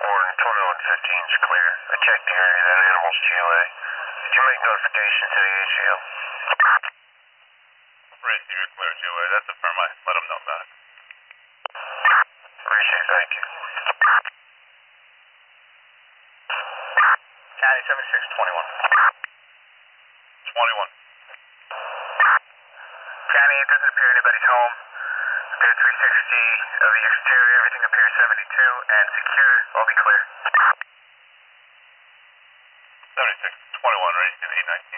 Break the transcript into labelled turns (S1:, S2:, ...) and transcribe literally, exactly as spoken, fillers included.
S1: Warden twenty-one fifteen is clear. I checked the area. That animal's G L A. Did you make notification to the A C L?
S2: Right, you're clear, G L A. That's a firm. I let them know about it.
S1: Appreciate it. Thank you.
S3: County seventy-six twenty-one.
S2: twenty-one.
S3: County, it doesn't appear anybody's home. Clear three sixty of the exterior. Everything appears seventy-two and secure. All be clear.
S2: seventy-six twenty-one, right? In eight nine.